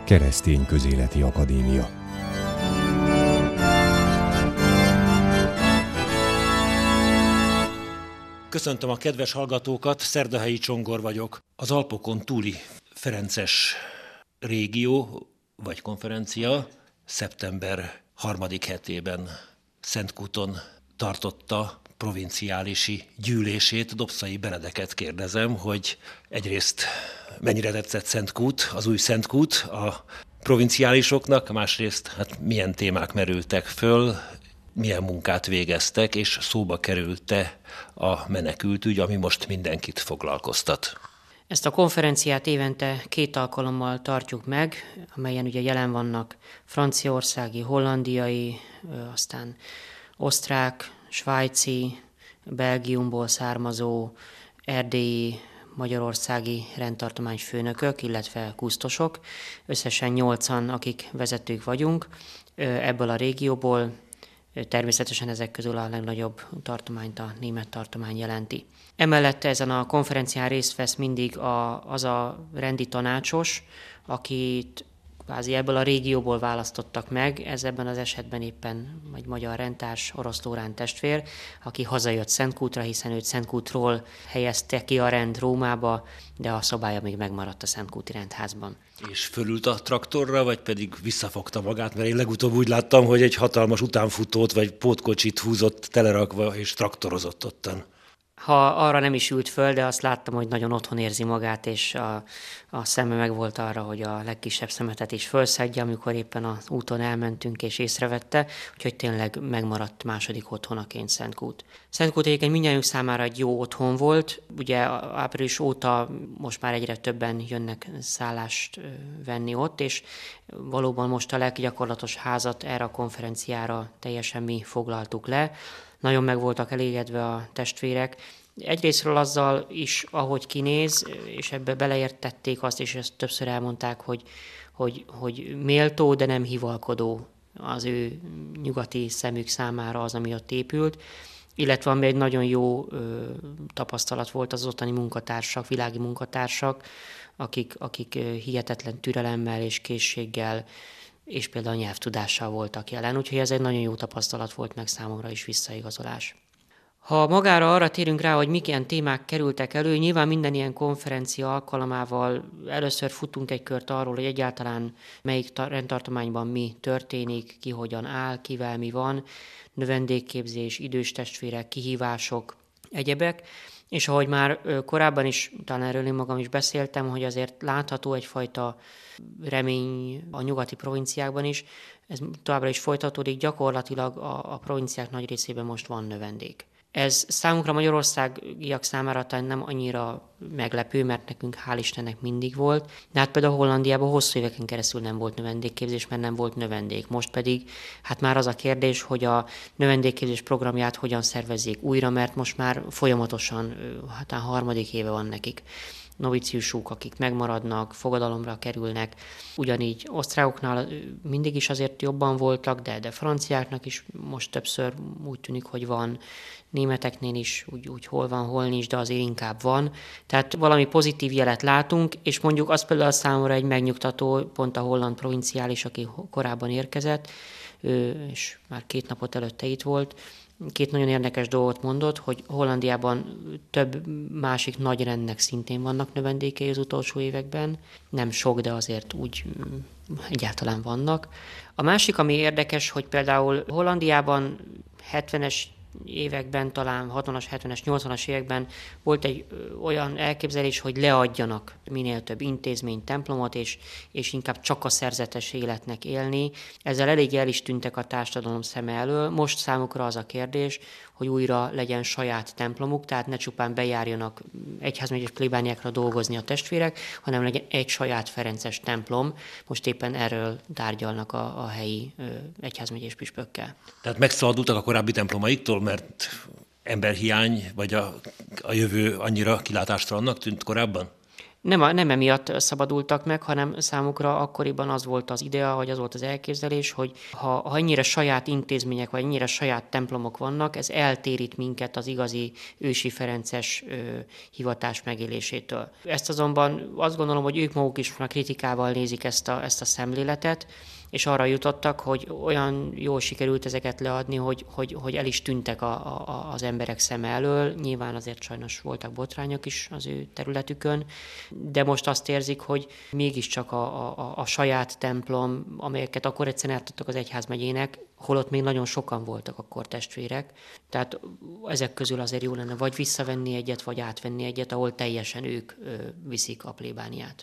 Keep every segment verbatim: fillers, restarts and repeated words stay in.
Keresztény Közéleti Akadémia. Köszöntöm a kedves hallgatókat, Szerdahelyi Csongor vagyok. Az Alpokon túli ferences régió vagy konferencia szeptember harmadik hetében Szentkúton tartotta provinciálisi gyűlését. Dobszai Benedeket kérdezem, hogy egyrészt mennyire tetszett Szentkút, az új Szentkút a provinciálisoknak, másrészt hát milyen témák merültek föl, milyen munkát végeztek, és szóba került-e a menekültügy, ami most mindenkit foglalkoztat. Ezt a konferenciát évente két alkalommal tartjuk meg, amelyen ugye jelen vannak franciaországi, hollandiai, aztán osztrák, svájci, Belgiumból származó, erdélyi, magyarországi rendtartományfőnökök, illetve kusztosok. Összesen nyolcan, akik vezetők vagyunk ebből a régióból. Természetesen ezek közül a legnagyobb tartományt a német tartomány jelenti. Emellett ezen a konferencián részt vesz mindig a, az a rendi tanácsos, akit kvázi ebből a régióból választottak meg, ez ebben az esetben éppen egy magyar rendtárs, Orosz Lórán testvér, aki hazajött Szentkútra, hiszen őt Szentkútról helyezte ki a rend Rómába, de a szobája még megmaradt a Szentkúti rendházban. És fölült a traktorra, vagy pedig visszafogta magát, mert én legutóbb úgy láttam, hogy egy hatalmas utánfutót vagy pótkocsit húzott telerakva és traktorozott ottan. Ha arra nem is ült föl, de azt láttam, hogy nagyon otthon érzi magát, és a, a szeme meg volt arra, hogy a legkisebb szemetet is fölszedje, amikor éppen az úton elmentünk és észrevette, úgyhogy tényleg megmaradt második otthonaként Szentkút. Szentkút egyébként mindnyájunk számára egy jó otthon volt, ugye április óta most már egyre többen jönnek szállást venni ott, és valóban most a leggyakorlatos házat erre a konferenciára teljesen mi foglaltuk le. Nagyon meg voltak elégedve a testvérek. Egyrészről azzal is, ahogy kinéz, és ebbe beleértették azt, és ezt többször elmondták, hogy, hogy, hogy méltó, de nem hivalkodó az ő nyugati szemük számára az, ami ott épült. Illetve ami egy nagyon jó ö, tapasztalat volt az ottani munkatársak, világi munkatársak, akik, akik hihetetlen türelemmel és készséggel és például nyelvtudással voltak jelen, úgyhogy ez egy nagyon jó tapasztalat volt meg számomra is visszaigazolás. Ha magára arra térünk rá, hogy mik ilyen témák kerültek elő, nyilván minden ilyen konferencia alkalmával először futunk egy kört arról, hogy egyáltalán melyik rendtartományban mi történik, ki hogyan áll, kivel mi van, növendékképzés, idős testvérek, kihívások, egyebek. És ahogy már korábban is, talán erről én magam is beszéltem, hogy azért látható egyfajta remény a nyugati provinciákban is, ez továbbra is folytatódik, gyakorlatilag a, a provinciák nagy részében most van növendék. Ez számunkra magyarországiak számára talán nem annyira meglepő, mert nekünk hál' Istennek mindig volt, de hát például Hollandiában hosszú éveken keresztül nem volt növendékképzés, mert nem volt növendék. Most pedig hát már az a kérdés, hogy a növendékképzés programját hogyan szervezzék újra, mert most már folyamatosan, hát a harmadik éve van nekik noviciusuk, akik megmaradnak, fogadalomra kerülnek. Ugyanígy osztrákoknál mindig is azért jobban voltak, de, de franciáknak is most többször úgy tűnik, hogy van, németeknél is úgy, úgy hol van, hol nincs, de azért inkább van. Tehát valami pozitív jelet látunk, és mondjuk az például számomra egy megnyugtató, pont a holland provinciális, aki korábban érkezett, és már két napot előtte itt volt, két nagyon érdekes dolgot mondott, hogy Hollandiában több másik nagy rendnek szintén vannak növendékei az utolsó években. Nem sok, de azért úgy egyáltalán vannak. A másik, ami érdekes, hogy például Hollandiában hetvenes években, talán hatvanas, hetvenes, nyolcvanas években volt egy olyan elképzelés, hogy leadjanak minél több intézményt, templomot, és, és inkább csak a szerzetes életnek élni. Ezzel elég el is tűntek a társadalom szeme elől. Most számukra az a kérdés, hogy újra legyen saját templomuk, tehát ne csupán bejárjanak egyházmegyes plébániákra dolgozni a testvérek, hanem legyen egy saját ferences templom. Most éppen erről tárgyalnak a, a helyi egyházmegyes püspökkel. Tehát megszabadultak a korábbi templomaiktól, mert emberhiány, vagy a, a jövő annyira kilátástalannak tűnt korábban? Nem, a, nem emiatt szabadultak meg, hanem számukra akkoriban az volt az idea, vagy az volt az elképzelés, hogy ha, ha ennyire saját intézmények, vagy ennyire saját templomok vannak, ez eltérít minket az igazi ősi ferences ö, hivatás megélésétől. Ezt azonban azt gondolom, hogy ők maguk is már kritikával nézik ezt a, ezt a szemléletet, és arra jutottak, hogy olyan jól sikerült ezeket leadni, hogy, hogy, hogy el is tűntek a, a, az emberek szeme elől. Nyilván azért sajnos voltak botrányok is az ő területükön, de most azt érzik, hogy mégiscsak a, a, a saját templom, amelyeket akkor egyszerűen átadtak az egyházmegyének, holott még nagyon sokan voltak akkor testvérek. Tehát ezek közül azért jó lenne vagy visszavenni egyet, vagy átvenni egyet, ahol teljesen ők ö, viszik a plébániát.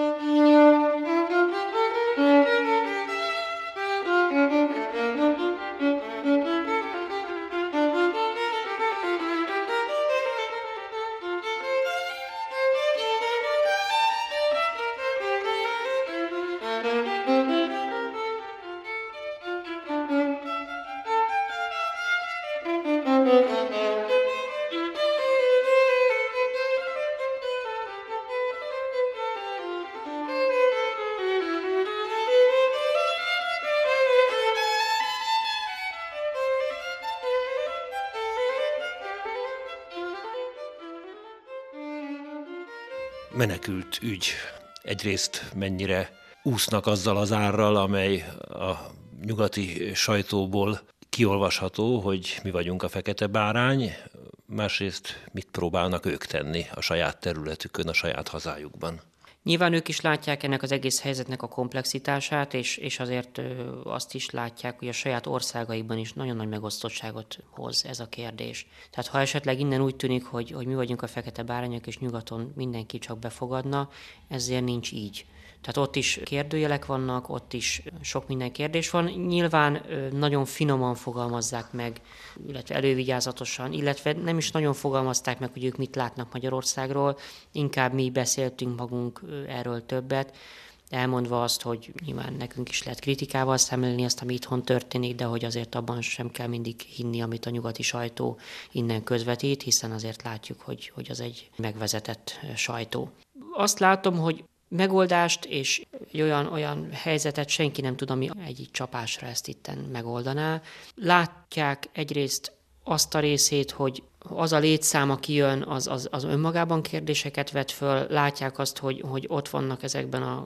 Menekült ügy. Egyrészt mennyire úsznak azzal az árral, amely a nyugati sajtóból kiolvasható, hogy mi vagyunk a fekete bárány, másrészt mit próbálnak ők tenni a saját területükön, a saját hazájukban. Nyilván ők is látják ennek az egész helyzetnek a komplexitását, és, és azért azt is látják, hogy a saját országaikban is nagyon nagy megosztottságot hoz ez a kérdés. Tehát ha esetleg innen úgy tűnik, hogy, hogy mi vagyunk a fekete bárányok, és nyugaton mindenki csak befogadna, ezért nincs így. Tehát ott is kérdőjelek vannak, ott is sok minden kérdés van. Nyilván nagyon finoman fogalmazzák meg, illetve elővigyázatosan, illetve nem is nagyon fogalmazták meg, hogy ők mit látnak Magyarországról, inkább mi beszéltünk magunk erről többet, elmondva azt, hogy nyilván nekünk is lehet kritikával szemlélni azt, ami itthon történik, de hogy azért abban sem kell mindig hinni, amit a nyugati sajtó innen közvetít, hiszen azért látjuk, hogy, hogy az egy megvezetett sajtó. Azt látom, hogy megoldást és egy olyan, olyan helyzetet senki nem tud, ami egy csapásra ezt itten megoldaná. Látják egyrészt azt a részét, hogy az a létszám, aki jön, az, az, az önmagában kérdéseket vet föl. Látják azt, hogy, hogy ott vannak ezekben a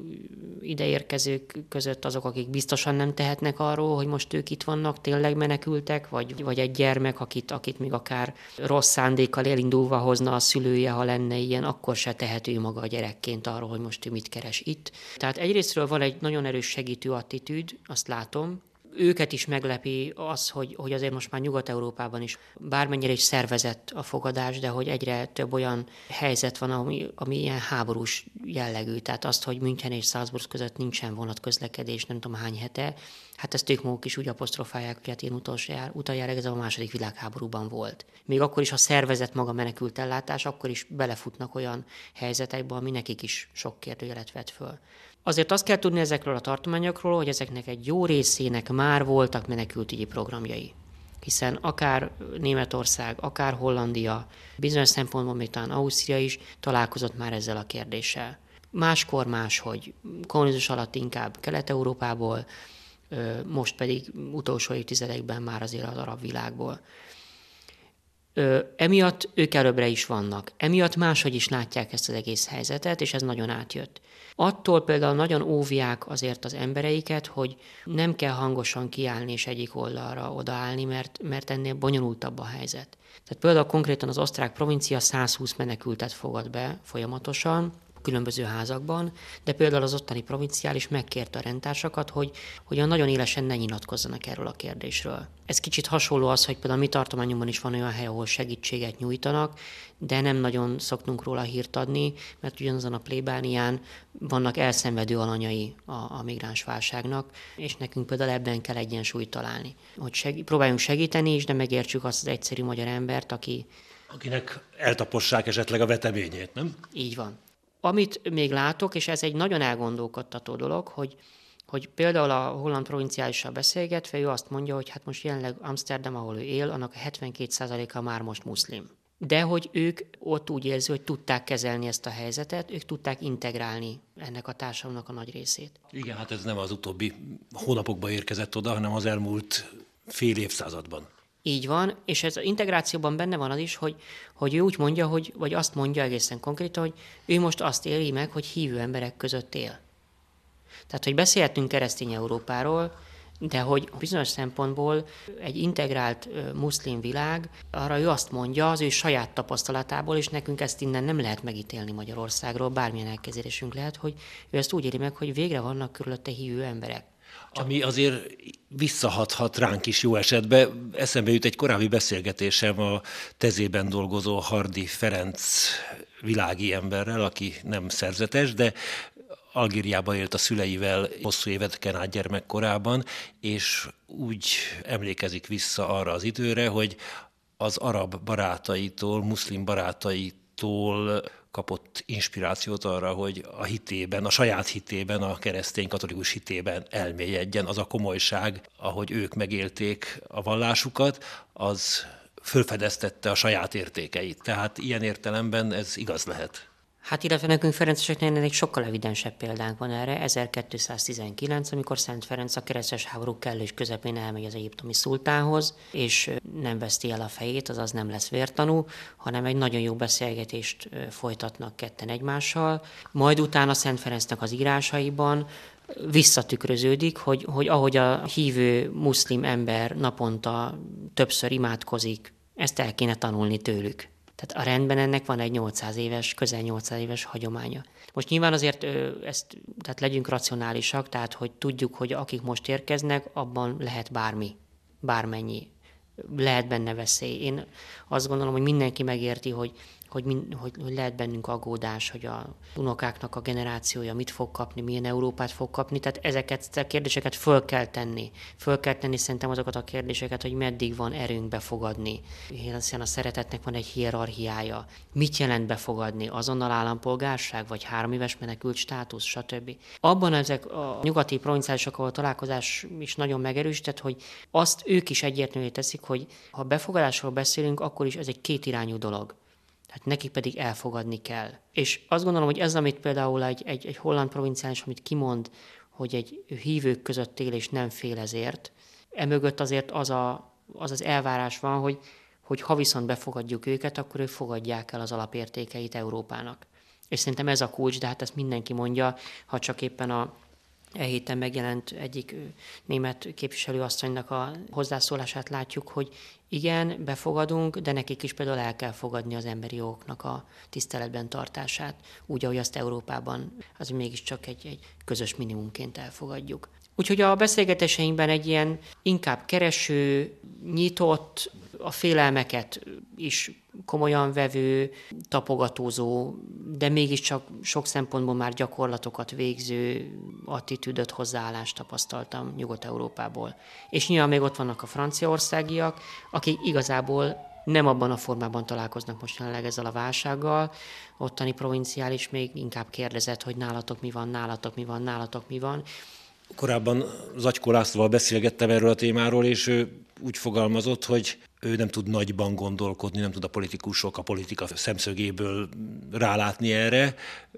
ideérkezők között azok, akik biztosan nem tehetnek arról, hogy most ők itt vannak, tényleg menekültek, vagy, vagy egy gyermek, akit, akit még akár rossz szándékkal elindulva hozna a szülője, ha lenne ilyen, akkor se tehető maga a gyerekként arról, hogy most ő mit keres itt. Tehát egyrésztről van egy nagyon erős segítő attitűd, azt látom. Őket is meglepi az, hogy, hogy azért most már Nyugat-Európában is bármennyire is szervezett a fogadás, de hogy egyre több olyan helyzet van, ami, ami ilyen háborús jellegű. Tehát azt, hogy München és Salzburg között nincsen vonatközlekedés, nem tudom hány hete, hát ezt ők maguk is úgy apostrofálják, hogy hát én utoljára ez a második világháborúban volt. Még akkor is, ha szervezett maga menekült ellátás, akkor is belefutnak olyan helyzetekbe, ami nekik is sok kérdőjelet vet föl. Azért azt kell tudni ezekről a tartományokról, hogy ezeknek egy jó részének már voltak menekültügyi programjai. Hiszen akár Németország, akár Hollandia, bizonyos szempontból még talán Ausztria is találkozott már ezzel a kérdéssel. Máskor máshogy, kommunizmus alatt inkább Kelet-Európából, most pedig utolsó évtizedekben már azért az arab világból. Ö, emiatt ők előbbre is vannak. Emiatt máshogy is látják ezt az egész helyzetet, és ez nagyon átjött. Attól például nagyon óvják azért az embereiket, hogy nem kell hangosan kiállni és egyik oldalra odaállni, mert, mert ennél bonyolultabb a helyzet. Tehát például konkrétan az osztrák provincia száz húsz menekültet fogad be folyamatosan, különböző házakban, de például az ottani provinciális megkérte a rendtársakat, hogy, hogy nagyon élesen ne nyilatkozzanak erről a kérdésről. Ez kicsit hasonló az, hogy például a mi tartományunkban is van olyan hely, ahol segítséget nyújtanak, de nem nagyon szoktunk róla hírt adni, mert ugyanazon a plébánián vannak elszenvedő alanyai a, a migráns válságnak, és nekünk például ebben kell egyensúlyt találni. Hogy seg- próbáljunk segíteni is, de megértsük azt az egyszerű magyar embert, aki... Akinek eltapossák esetleg a veteményét, nem? Így van. Amit még látok, és ez egy nagyon elgondolkodtató dolog, hogy, hogy például a holland provinciálissal beszélgetve, ő azt mondja, hogy hát most jelenleg Amsterdam, ahol ő él, annak a hetvenkét százaléka már most muszlim. de hogy ők ott úgy érzi, hogy tudták kezelni ezt a helyzetet, ők tudták integrálni ennek a társadalomnak a nagy részét. Igen, hát ez nem az utóbbi hónapokban érkezett oda, hanem az elmúlt fél évszázadban. Így van, és ez az integrációban benne van az is, hogy, hogy ő úgy mondja, hogy, vagy azt mondja egészen konkrétan, hogy ő most azt éli meg, hogy hívő emberek között él. Tehát, hogy beszélhetünk keresztény Európáról, de hogy bizonyos szempontból egy integrált muszlim világ, arra ő azt mondja az ő saját tapasztalatából, és nekünk ezt innen nem lehet megítélni Magyarországról, bármilyen elképzelésünk lehet, hogy ő ezt úgy éli meg, hogy végre vannak körülötte hívő emberek. Csak ami azért visszahathat ránk is jó esetben. Eszembe jut egy korábbi beszélgetésem a tezében dolgozó Hardy Ferenc világi emberrel, aki nem szerzetes, de Algériában élt a szüleivel hosszú éveken át gyermekkorában, és úgy emlékezik vissza arra az időre, hogy az arab barátaitól, muszlim barátaitól kapott inspirációt arra, hogy a hitében, a saját hitében, a keresztény katolikus hitében elmélyedjen. Az a komolyság, ahogy ők megélték a vallásukat, az fölfedeztette a saját értékeit. Tehát ilyen értelemben ez igaz lehet. Hát illetve nekünk ferenceseknél egy sokkal evidensebb példánk van erre, ezerkétszáztizenkilenc, amikor Szent Ferenc a keresztes háború kellős közepén elmegy az egyiptomi szultánhoz, és nem veszti el a fejét, azaz nem lesz vértanú, hanem egy nagyon jó beszélgetést folytatnak ketten egymással. Majd utána Szent Ferencnek az írásaiban visszatükröződik, hogy, hogy ahogy a hívő muszlim ember naponta többször imádkozik, ezt el kéne tanulni tőlük. Tehát a rendben ennek van egy nyolcszáz éves, közel nyolcszáz éves hagyománya. Most nyilván azért ezt, tehát legyünk racionálisak, tehát hogy tudjuk, hogy akik most érkeznek, abban lehet bármi, bármennyi. Lehet benne veszély. Én azt gondolom, hogy mindenki megérti, hogy, hogy, hogy, hogy lehet bennünk aggódás, hogy a unokáknak a generációja mit fog kapni, milyen Európát fog kapni. Tehát ezeket a kérdéseket föl kell tenni. Föl kell tenni szerintem azokat a kérdéseket, hogy meddig van erőnk befogadni. Hiszen a szeretetnek van egy hierarchiája. Mit jelent befogadni? Azonnal állampolgárság, vagy három éves menekült státusz, stb. Abban ezek a nyugati provinciálisok, ahol a találkozás is nagyon megerősített, hogy azt ők is egyértelművé teszik, hogy ha befogadásról beszélünk, akkor is ez egy kétirányú dolog. Tehát neki pedig elfogadni kell. És azt gondolom, hogy ez, amit például egy, egy, egy holland provinciális, amit kimond, hogy egy hívők között él és nem fél ezért, emögött azért az a, az, az elvárás van, hogy, hogy ha viszont befogadjuk őket, akkor ők fogadják el az alapértékeit Európának. És szerintem ez a kulcs, de hát ezt mindenki mondja, ha csak éppen a E héten megjelent egyik német képviselőasszonynak a hozzászólását látjuk, hogy igen, befogadunk, de nekik is például el kell fogadni az emberi jogoknak a tiszteletben tartását, úgy, ahogy azt Európában az mégiscsak egy, egy közös minimumként elfogadjuk. Úgyhogy a beszélgetéseinkben egy ilyen inkább kereső, nyitott, a félelmeket is komolyan vevő, tapogatózó, de mégiscsak sok szempontból már gyakorlatokat végző attitűdöt, hozzáállást tapasztaltam Nyugat-Európából. És nyilván még ott vannak a franciaországiak, akik igazából nem abban a formában találkoznak most jelenleg ezzel a válsággal. Ottani provinciális még inkább kérdezett, hogy nálatok mi van, nálatok mi van, nálatok mi van. Korábban Zacskó Lászlóval beszélgettem erről a témáról, és ő úgy fogalmazott, hogy ő nem tud nagyban gondolkodni, nem tud a politikusok, a politika szemszögéből rálátni erre.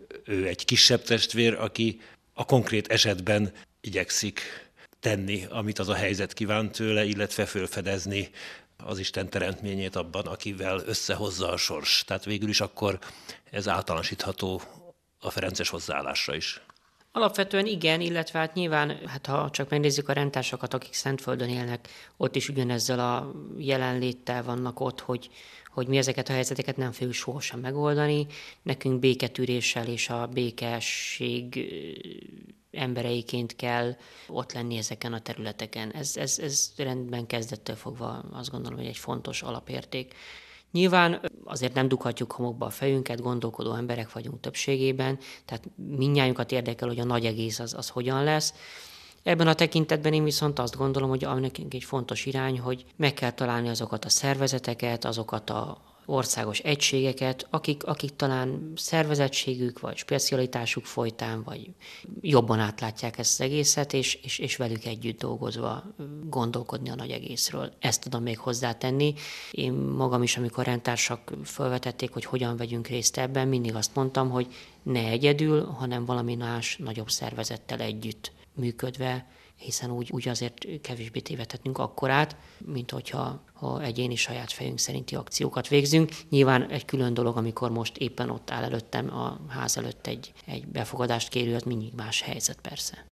Ő egy kisebb testvér, aki a konkrét esetben igyekszik tenni, amit az a helyzet kíván tőle, illetve felfedezni az Isten teremtményét abban, akivel összehozza a sors. Tehát végül is akkor ez általánosítható a ferences hozzáállásra is. Alapvetően igen, illetve hát nyilván, hát ha csak megnézzük a rendtársakat, akik Szentföldön élnek, ott is ugyanezzel a jelenléttel vannak ott, hogy, hogy mi ezeket a helyzeteket nem fogjuk sohasem megoldani. Nekünk béketűréssel és a békesség embereiként kell ott lenni ezeken a területeken. Ez, ez, ez rendben kezdettől fogva azt gondolom, hogy egy fontos alapérték. Nyilván azért nem dughatjuk homokba a fejünket, gondolkodó emberek vagyunk többségében, tehát mindnyájunkat érdekel, hogy a nagy egész az, az hogyan lesz. Ebben a tekintetben én viszont azt gondolom, hogy nekünk egy fontos irány, hogy meg kell találni azokat a szervezeteket, azokat a országos egységeket, akik, akik talán szervezettségük vagy specialitásuk folytán, vagy jobban átlátják ezt az egészet, és, és, és velük együtt dolgozva gondolkodni a nagy egészről. Ezt tudom még hozzátenni. Én magam is, amikor rendtársak felvetették, hogy hogyan vegyünk részt ebben, mindig azt mondtam, hogy ne egyedül, hanem valami más, nagyobb szervezettel együtt működve, hiszen úgy, úgy azért kevésbé tévedhetünk akkorát, mint hogyha ha egyéni saját fejünk szerinti akciókat végzünk. Nyilván egy külön dolog, amikor most éppen ott áll előttem a ház előtt egy, egy befogadást kérő, az mindig más helyzet persze.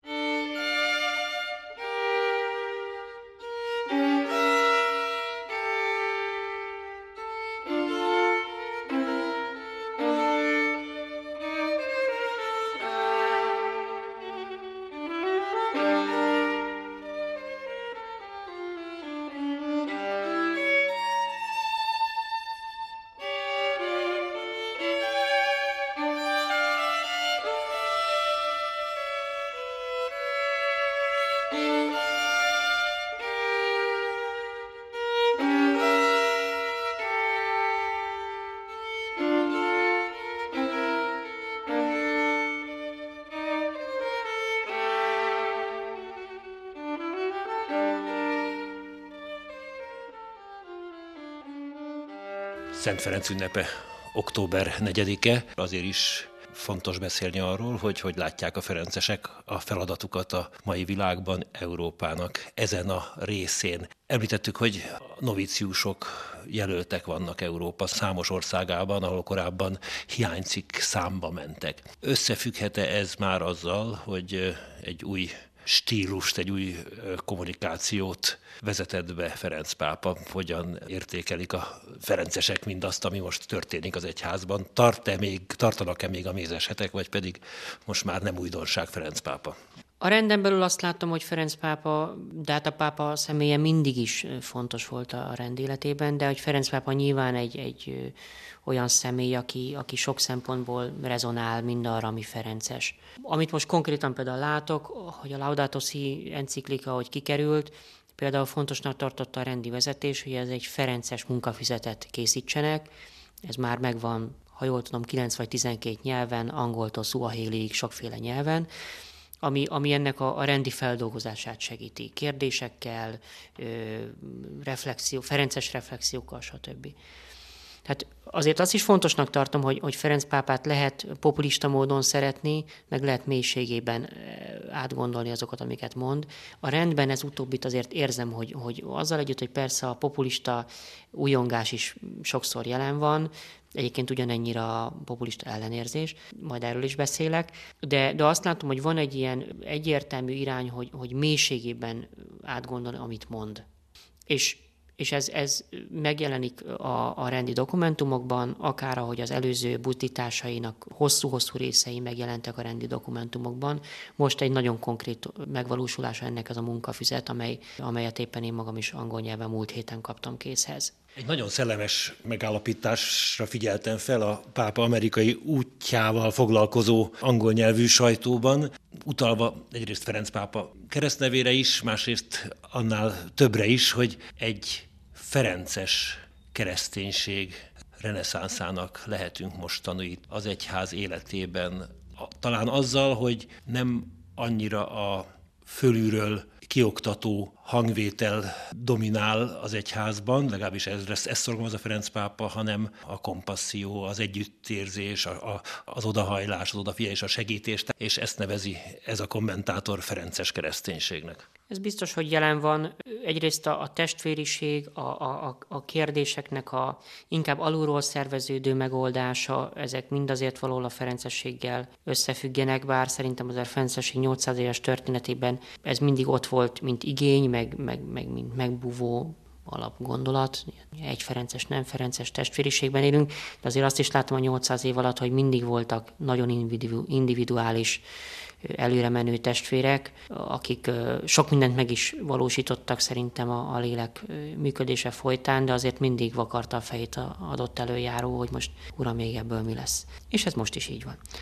Szent Ferenc ünnepe október negyedike, azért is fontos beszélni arról, hogy hogy látják a ferencesek a feladatukat a mai világban, Európának ezen a részén. Említettük, hogy novíciusok jelöltek vannak Európa számos országában, ahol korábban hiánycikk számba mentek. Összefügghet-e ez már azzal, hogy egy új stílust, egy új kommunikációt vezetett be Ferenc pápa? Hogyan értékelik a ferencesek mindazt, ami most történik az egyházban? Tart-e még, tartanak-e még a mézeshetek, vagy pedig most már nem újdonság Ferenc pápa? A renden belül azt látom, hogy Ferenc pápa, de hát a pápa személye mindig is fontos volt a rend életében, de hogy Ferenc pápa nyilván egy, egy olyan személy, aki, aki sok szempontból rezonál mindarra, ami ferences. Amit most konkrétan például látok, hogy a Laudato Si enciklika, hogy kikerült, például fontosnak tartotta a rendi vezetés, hogy ez egy ferences munkafizetet készítsenek. Ez már megvan, ha jól tudom, kilenc vagy tizenkét nyelven, angoltól szuahéliig, sokféle nyelven, ami, ami ennek a, a rendi feldolgozását segíti. Kérdésekkel, ö, reflexió, ferences reflexiókkal, stb. Tehát azért azt is fontosnak tartom, hogy, hogy Ferenc pápát lehet populista módon szeretni, meg lehet mélységében átgondolni azokat, amiket mond. A rendben ez utóbbit azért érzem, hogy, hogy azzal együtt, hogy persze a populista újongás is sokszor jelen van, egyébként ugyanennyire a populista ellenérzés, majd erről is beszélek, de, de azt látom, hogy van egy ilyen egyértelmű irány, hogy, hogy mélységében átgondolni, amit mond. És és ez, ez megjelenik a, a rendi dokumentumokban, akár ahogy az előző buddhításainak hosszú-hosszú részei megjelentek a rendi dokumentumokban. Most egy nagyon konkrét megvalósulása ennek az a munkafüzet, amely, amelyet éppen én magam is angol nyelven múlt héten kaptam készhez. Egy nagyon szellemes megállapításra figyeltem fel a pápa amerikai útjával foglalkozó angol nyelvű sajtóban, utalva egyrészt Ferenc pápa keresztnevére is, másrészt annál többre is, hogy egy ferences kereszténység reneszánszának lehetünk most tanúi az egyház életében. Talán azzal, hogy nem annyira a fölülről kioktató hangvétel dominál az egyházban, legalábbis ez, ez szorgalmaz a Ferenc pápa, hanem a kompasszió, az együttérzés, a, a, az odahajlás, az odafigyelés, a segítés, és ezt nevezi ez a kommentátor ferences kereszténységnek. Ez biztos, hogy jelen van. Egyrészt a, a testvériség, a, a, a kérdéseknek a inkább alulról szerveződő megoldása, ezek mind azért valahol a ferencességgel összefüggenek, bár szerintem az a ferencesség nyolcszáz éves történetében ez mindig ott volt, mint igény, meg, meg, meg mint megbúvó alapgondolat. Egy ferences, nem ferences testvériségben élünk, de azért azt is látom a nyolcszáz év alatt, hogy mindig voltak nagyon individu, individuális előre menő testvérek, akik sok mindent meg is valósítottak szerintem a, a lélek működése folytán, de azért mindig vakarta a fejét a adott előjáró, hogy most uram, még ebből mi lesz. És ez most is így van.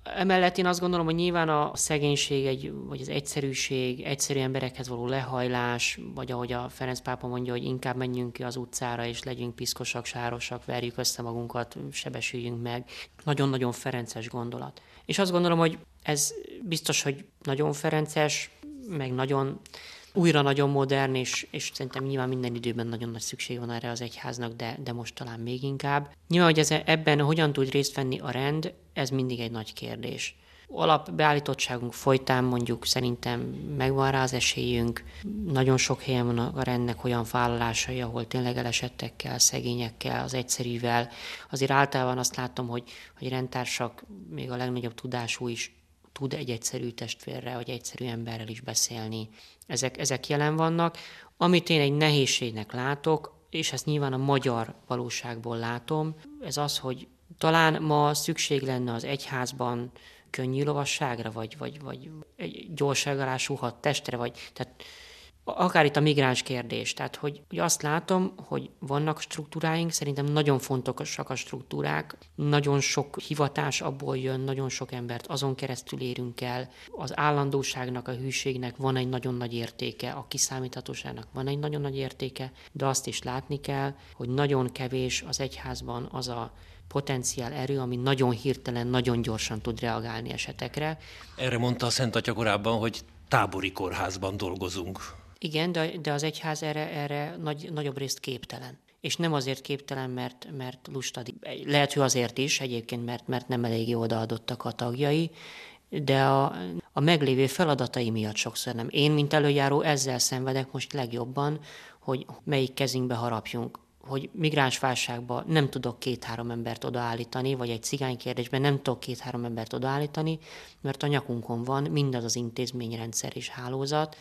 Emellett én azt gondolom, hogy nyilván a szegénység, egy, vagy az egyszerűség, egyszerű emberekhez való lehajlás, vagy ahogy a Ferenc pápa mondja, hogy inkább menjünk ki az utcára, és legyünk piszkosak, sárosak, verjük össze magunkat, sebesüljünk meg. Nagyon-nagyon ferences gondolat. És azt gondolom, hogy ez biztos, hogy nagyon ferences, meg nagyon újra nagyon modern, és, és szerintem nyilván minden időben nagyon nagy szükség van erre az egyháznak, de, de most talán még inkább. Nyilván, hogy ez, ebben hogyan tud részt venni a rend, ez mindig egy nagy kérdés. Alapbeállítottságunk folytán mondjuk szerintem megvan rá az esélyünk. Nagyon sok helyen van a rendnek olyan vállalásai, ahol tényleg elesettekkel, szegényekkel, az egyszerűvel. Azért általában azt látom, hogy, hogy rendtársak, még a legnagyobb tudású is tud egy egyszerű testvérrel, vagy egyszerű emberrel is beszélni. Ezek, ezek jelen vannak. Amit én egy nehézségnek látok, és ezt nyilván a magyar valóságból látom, ez az, hogy talán ma szükség lenne az egyházban könnyű lovasságra, vagy, vagy, vagy egy gyorság alá súhadt testre, vagy tehát akár itt a migráns kérdés. Tehát, hogy, hogy azt látom, hogy vannak struktúráink, szerintem nagyon fontosak a struktúrák, nagyon sok hivatás abból jön, nagyon sok embert azon keresztül érünk el. Az állandóságnak, a hűségnek van egy nagyon nagy értéke, a kiszámíthatóságnak van egy nagyon nagy értéke, de azt is látni kell, hogy nagyon kevés az egyházban az a potenciál erő, ami nagyon hirtelen, nagyon gyorsan tud reagálni esetekre. Erre mondta a Szent Atya korábban, hogy tábori kórházban dolgozunk. Igen, de, de az egyház erre, erre nagy, nagyobb részt képtelen. És nem azért képtelen, mert, mert lustadi. Lehet, hogy azért is egyébként, mert, mert nem eléggé odaadottak a tagjai, de a, a meglévő feladatai miatt sokszor nem. Én, mint előjáró, ezzel szenvedek most legjobban, hogy melyik kezünkbe harapjunk. Hogy migránsválságban nem tudok két-három embert odaállítani, vagy egy cigánykérdésben nem tudok két-három embert odaállítani, mert a nyakunkon van mindaz az intézményrendszer és hálózat,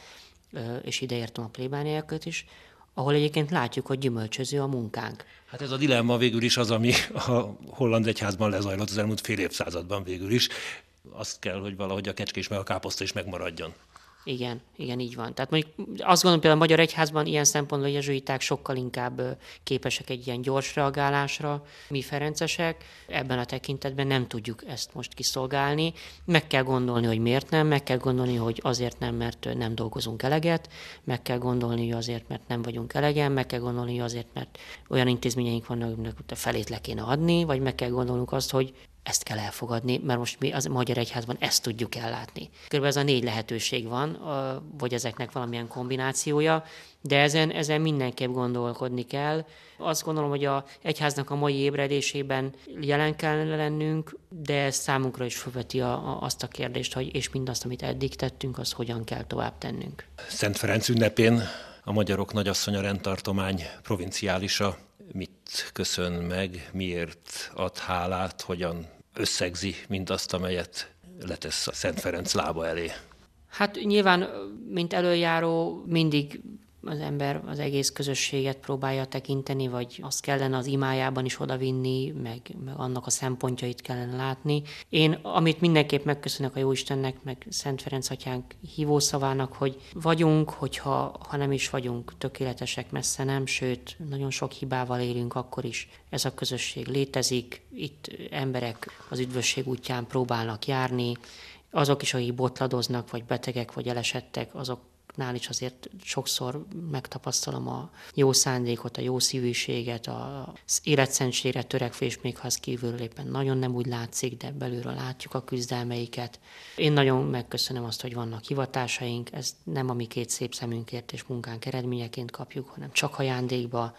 és ideértem a plébániákat is, ahol egyébként látjuk, hogy gyümölcsöző a munkánk. Hát ez a dilemma végül is az, ami a holland egyházban lezajlott az elmúlt fél évszázadban végül is. Azt kell, hogy valahogy a kecskés meg a káposzta is megmaradjon. Igen, igen, így van. Tehát mondjuk azt gondolom, például a Magyar Egyházban ilyen szempontból a jezsuiták sokkal inkább képesek egy ilyen gyors reagálásra, mi ferencesek. Ebben a tekintetben nem tudjuk ezt most kiszolgálni. Meg kell gondolni, hogy miért nem, meg kell gondolni, hogy azért nem, mert nem dolgozunk eleget, meg kell gondolni, hogy azért, mert nem vagyunk elegen, meg kell gondolni, hogy azért, mert olyan intézményeink vannak, aminek a felét le kéne adni, vagy meg kell gondolnunk azt, hogy ezt kell elfogadni, mert most mi az Magyar Egyházban ezt tudjuk ellátni. Körülbelül ez a négy lehetőség van, vagy ezeknek valamilyen kombinációja, de ezen, ezen mindenképp gondolkodni kell. Azt gondolom, hogy az egyháznak a mai ébredésében jelen kellene lennünk, de ez számunkra is felveti a, a, azt a kérdést, hogy és mindazt, amit eddig tettünk, azt hogyan kell tovább tennünk. Szent Ferenc ünnepén a magyarok nagyasszonya rendtartomány provinciálisa mit köszön meg, miért ad hálát, hogyan összegzi mindazt, amelyet letesz a Szent Ferenc lába elé? Hát nyilván, mint előjáró, mindig az ember az egész közösséget próbálja tekinteni, vagy azt kellene az imájában is odavinni, meg, meg annak a szempontjait kellene látni. Én, amit mindenképp megköszönök a Jóistennek, meg Szent Ferenc atyánk hívószavának, hogy vagyunk, hogyha ha nem is vagyunk tökéletesek, messze nem, sőt, nagyon sok hibával élünk, akkor is ez a közösség létezik. Itt emberek az üdvösség útján próbálnak járni, azok is, akik botladoznak, vagy betegek, vagy elesettek, azok nál is azért sokszor megtapasztalom a jó szándékot, a jó szívűséget, az életszentségre törekvés, még ha az kívülről éppen nagyon nem úgy látszik, de belülről látjuk a küzdelmeiket. Én nagyon megköszönöm azt, hogy vannak hivatásaink, ezt nem a mi két szép szemünkért és munkánk eredményeként kapjuk, hanem csak ajándékba.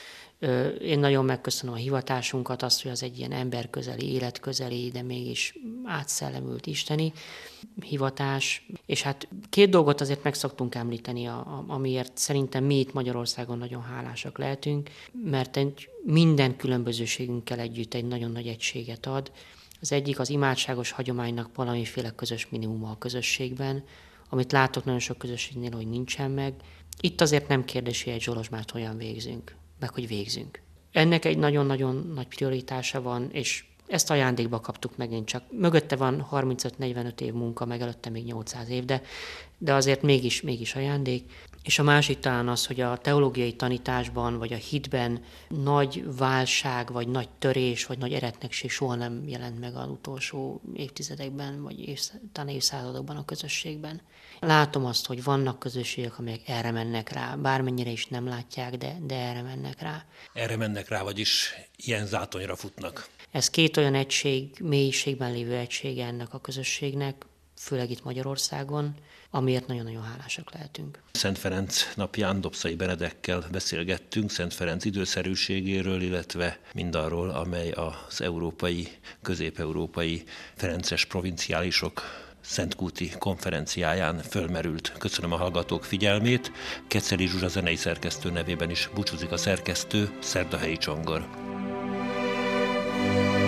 Én nagyon megköszönöm a hivatásunkat, azt, hogy az egy ilyen emberközeli, életközeli, de mégis átszellemült isteni hivatás. És hát két dolgot azért meg szoktunk említeni, amiért szerintem mi itt Magyarországon nagyon hálásak lehetünk, mert egy minden különbözőségünkkel együtt egy nagyon nagy egységet ad. Az egyik az imádságos hagyománynak valamiféle közös minimuma a közösségben, amit látok nagyon sok közösségnél, hogy nincsen meg. Itt azért nem kérdési egy zsolozsmát, hogyan végzünk, meg hogy végzünk. Ennek egy nagyon-nagyon nagy prioritása van, és ezt ajándékba kaptuk megint csak. Mögötte van harmincöt-negyvenöt év munka, meg előtte még nyolcszáz év, de, de azért mégis, mégis ajándék. És a másik talán az, hogy a teológiai tanításban, vagy a hitben nagy válság, vagy nagy törés, vagy nagy eretnekség soha nem jelent meg az utolsó évtizedekben, vagy évsz- talán évszázadokban a közösségben. Látom azt, hogy vannak közösségek, amelyek erre mennek rá, bármennyire is nem látják, de, de erre mennek rá. Erre mennek rá, vagyis ilyen zátonyra futnak. Ez két olyan egység, mélységben lévő egysége ennek a közösségnek, főleg itt Magyarországon, amiért nagyon-nagyon hálásak lehetünk. Szent Ferenc napján Dobszai Benedekkel beszélgettünk Szent Ferenc időszerűségéről, illetve mindarról, amely az európai, közép-európai ferences provinciálisok szentkúti konferenciáján fölmerült. Köszönöm a hallgatók figyelmét. Keceli Zsuzsa zenei szerkesztő nevében is búcsúzik a szerkesztő, Szerdahelyi Csongor.